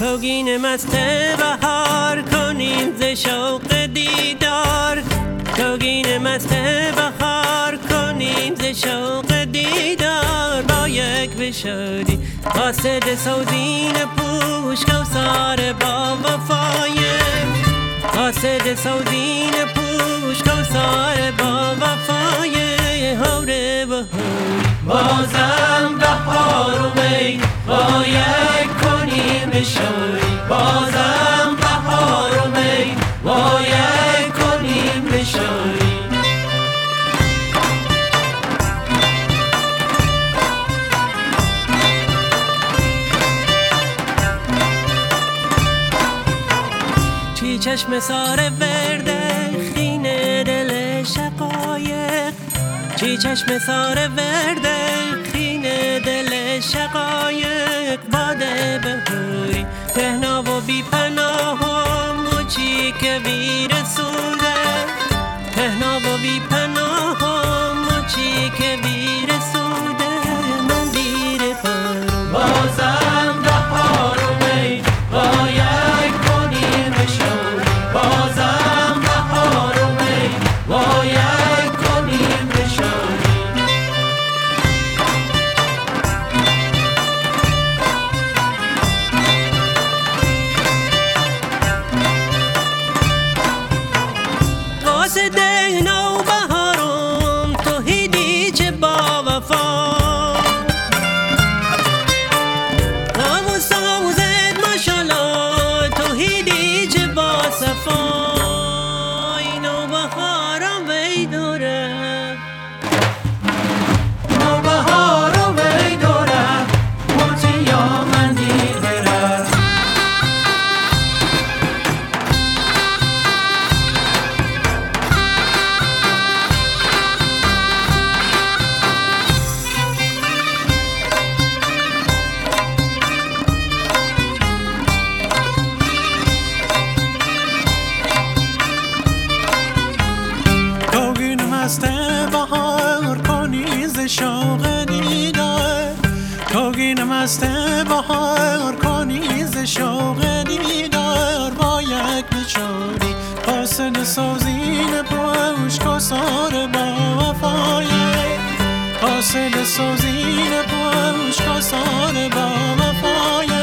توگین مست بهار کنیم ز شوق دیدار، توگین مست بهار کنیم ز شوق دیدار. با یک بشاری قاصد سوزین پوش کوثر با وفای، قاصد سوزین پوش کوثر با وفای. هوره و هوری بازم بهار اومد با یک کنیم بشاری، بازم بهار اومد با یک کنیم بشاری. چی چشم سار ورده خینه دل شقایق، چی چشم سار ورده خینه دل شقایق. باده بهوری تهنا و بی پناهم و چی که بی رسوله، تهنا و بی پناهم و چی که بی رسوله. من دیر پرم بازم بهار اومد با یک کنیم بشاری، بازم بهار اومد با یک کنیم بشاری. قاصد نوبهارم توحیدی چه با وفا، نام و سوزد ماشالله توحیدی چه با صفا. ای نوبهارم وی دوره، نوبهارم وی دوره موتی یا من دیدره. مست بهار کنی ز شوق دیدار، توگین مست بهار کنی ز شوق دیدار. با یک بشاری قاصد سوزین پوش کوثر با وفای، قاصد سوزین پوش کوثر با وفای.